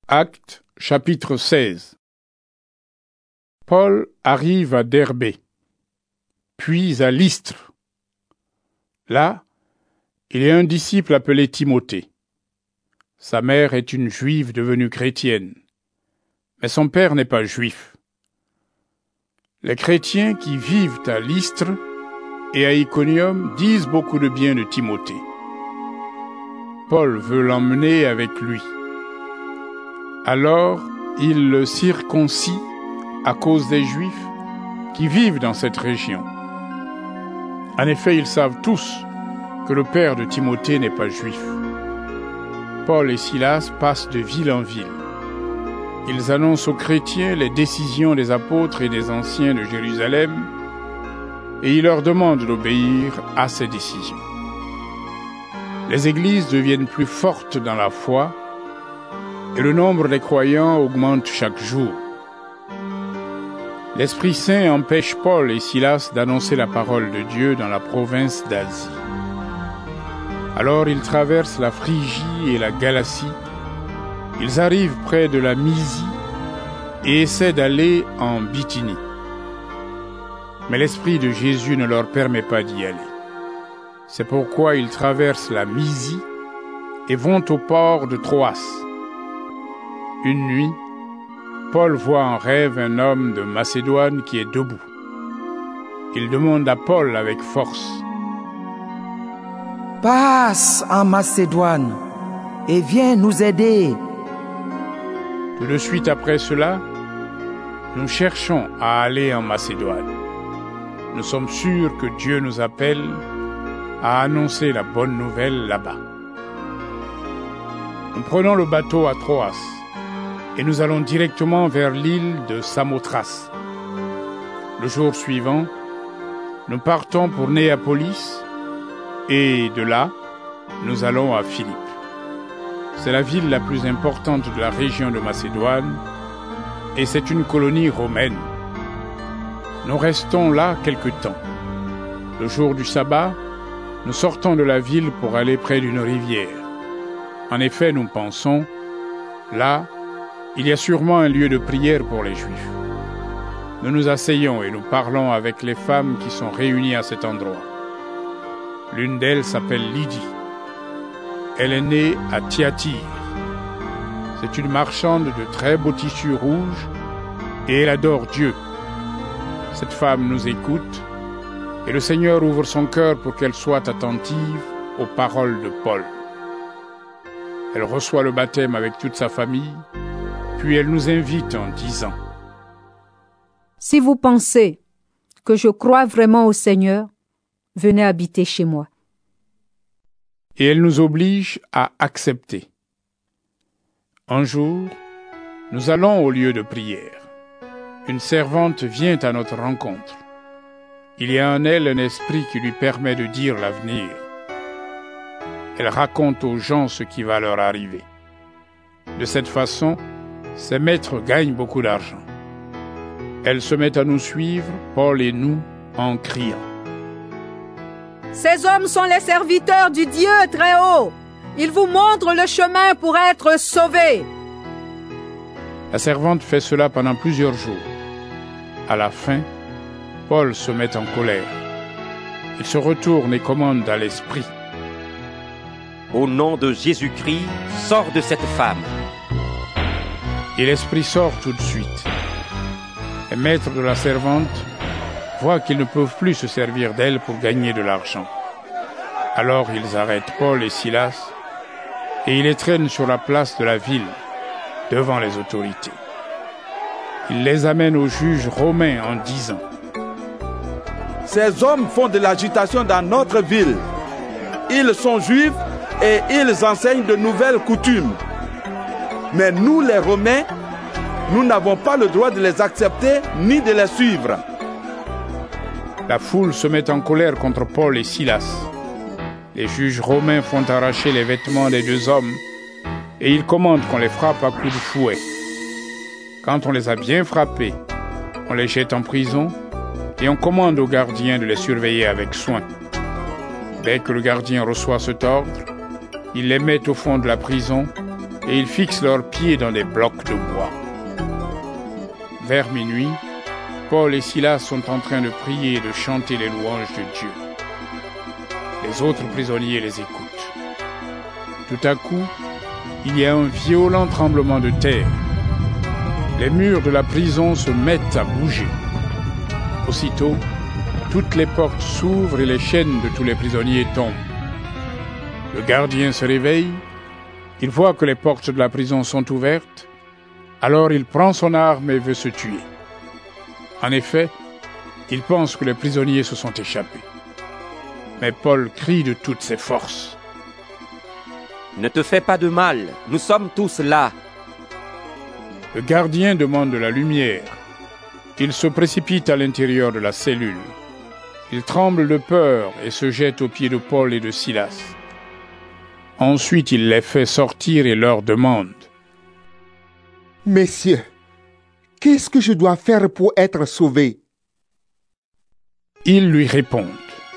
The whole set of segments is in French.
Actes, chapitre 16. Paul arrive à Derbé, puis à Lystre. Là, il y a un disciple appelé Timothée. Sa mère est une juive devenue chrétienne, mais son père n'est pas juif. Les chrétiens qui vivent à Lystre et à Iconium disent beaucoup de bien de Timothée. Paul veut l'emmener avec lui. Alors, il le circoncie à cause des Juifs qui vivent dans cette région. En effet, ils savent tous que le père de Timothée n'est pas juif. Paul et Silas passent de ville en ville. Ils annoncent aux chrétiens les décisions des apôtres et des anciens de Jérusalem, et ils leur demandent d'obéir à ces décisions. Les églises deviennent plus fortes dans la foi, et le nombre des croyants augmente chaque jour. L'Esprit Saint empêche Paul et Silas d'annoncer la parole de Dieu dans la province d'Asie. Alors ils traversent la Phrygie et la Galatie. Ils arrivent près de la Mysie et essaient d'aller en Bithynie. Mais l'Esprit de Jésus ne leur permet pas d'y aller. C'est pourquoi ils traversent la Mysie et vont au port de Troas. Une nuit, Paul voit en rêve un homme de Macédoine qui est debout. Il demande à Paul avec force: « Passe en Macédoine et viens nous aider. » Tout de suite après cela, nous cherchons à aller en Macédoine. Nous sommes sûrs que Dieu nous appelle à annoncer la bonne nouvelle là-bas. Nous prenons le bateau à Troas et nous allons directement vers l'île de Samothrace. Le jour suivant, nous partons pour Néapolis et de là, nous allons à Philippe. C'est la ville la plus importante de la région de Macédoine et c'est une colonie romaine. Nous restons là quelque temps. Le jour du sabbat, nous sortons de la ville pour aller près d'une rivière. En effet, nous pensons, là, il y a sûrement un lieu de prière pour les Juifs. Nous nous asseyons et nous parlons avec les femmes qui sont réunies à cet endroit. L'une d'elles s'appelle Lydie. Elle est née à Thyatire. C'est une marchande de très beaux tissus rouges et elle adore Dieu. Cette femme nous écoute et le Seigneur ouvre son cœur pour qu'elle soit attentive aux paroles de Paul. Elle reçoit le baptême avec toute sa famille, puis elle nous invite en disant: « Si vous pensez que je crois vraiment au Seigneur, venez habiter chez moi. » Et elle nous oblige à accepter. Un jour, nous allons au lieu de prière. Une servante vient à notre rencontre. Il y a en elle un esprit qui lui permet de dire l'avenir. Elle raconte aux gens ce qui va leur arriver. De cette façon, ses maîtres gagnent beaucoup d'argent. Elle se met à nous suivre, Paul et nous, en criant: « Ces hommes sont les serviteurs du Dieu très haut. Ils vous montrent le chemin pour être sauvés. » La servante fait cela pendant plusieurs jours. À la fin, Paul se met en colère. Il se retourne et commande à l'esprit: « Au nom de Jésus-Christ, sors de cette femme. » Et l'esprit sort tout de suite. Les maîtres de la servante voient qu'ils ne peuvent plus se servir d'elle pour gagner de l'argent. Alors ils arrêtent Paul et Silas et ils les traînent sur la place de la ville, devant les autorités. Ils les amènent aux juges romains en disant: « Ces hommes font de l'agitation dans notre ville. Ils sont juifs et ils enseignent de nouvelles coutumes. Mais nous, les Romains, nous n'avons pas le droit de les accepter ni de les suivre. » La foule se met en colère contre Paul et Silas. Les juges romains font arracher les vêtements des deux hommes et ils commandent qu'on les frappe à coups de fouet. Quand on les a bien frappés, on les jette en prison et on commande aux gardiens de les surveiller avec soin. Dès que le gardien reçoit cet ordre, il les met au fond de la prison et ils fixent leurs pieds dans des blocs de bois. Vers minuit, Paul et Silas sont en train de prier et de chanter les louanges de Dieu. Les autres prisonniers les écoutent. Tout à coup, il y a un violent tremblement de terre. Les murs de la prison se mettent à bouger. Aussitôt, toutes les portes s'ouvrent et les chaînes de tous les prisonniers tombent. Le gardien se réveille, il voit que les portes de la prison sont ouvertes, alors il prend son arme et veut se tuer. En effet, il pense que les prisonniers se sont échappés. Mais Paul crie de toutes ses forces. « Ne te fais pas de mal, nous sommes tous là. » Le gardien demande de la lumière. Il se précipite à l'intérieur de la cellule. Il tremble de peur et se jette aux pieds de Paul et de Silas. Ensuite, il les fait sortir et leur demande: « Messieurs, qu'est-ce que je dois faire pour être sauvé ?» Ils lui répondent: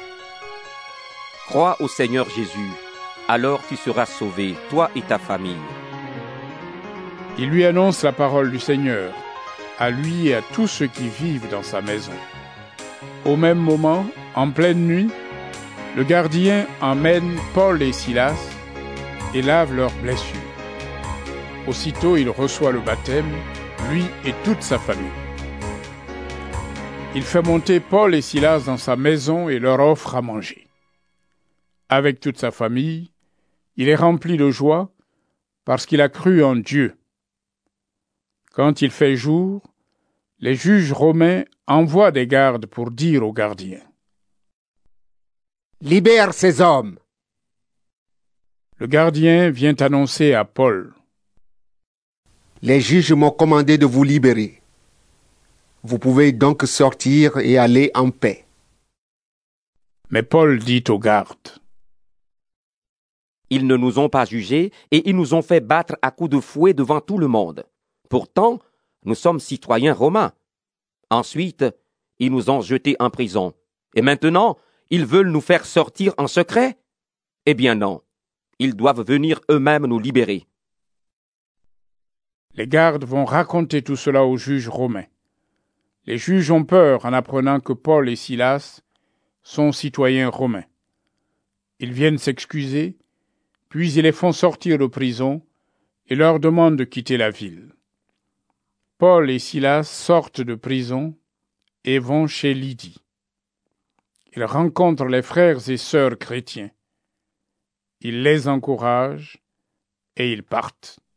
« Crois au Seigneur Jésus, alors tu seras sauvé, toi et ta famille. » Il lui annonce la parole du Seigneur, à lui et à tous ceux qui vivent dans sa maison. Au même moment, en pleine nuit, le gardien emmène Paul et Silas et lave leurs blessures. Aussitôt, il reçoit le baptême, lui et toute sa famille. Il fait monter Paul et Silas dans sa maison et leur offre à manger. Avec toute sa famille, il est rempli de joie parce qu'il a cru en Dieu. Quand il fait jour, les juges romains envoient des gardes pour dire aux gardiens: « Libère ces hommes !» Le gardien vient annoncer à Paul: « Les juges m'ont commandé de vous libérer. Vous pouvez donc sortir et aller en paix. » Mais Paul dit aux gardes: « Ils ne nous ont pas jugés et ils nous ont fait battre à coups de fouet devant tout le monde. Pourtant, nous sommes citoyens romains. Ensuite, ils nous ont jetés en prison. Et maintenant, ils veulent nous faire sortir en secret? Eh bien non, ils doivent venir eux-mêmes nous libérer. » Les gardes vont raconter tout cela aux juges romains. Les juges ont peur en apprenant que Paul et Silas sont citoyens romains. Ils viennent s'excuser, puis ils les font sortir de prison et leur demandent de quitter la ville. Paul et Silas sortent de prison et vont chez Lydie. Ils rencontrent les frères et sœurs chrétiens. Ils les encouragent et ils partent.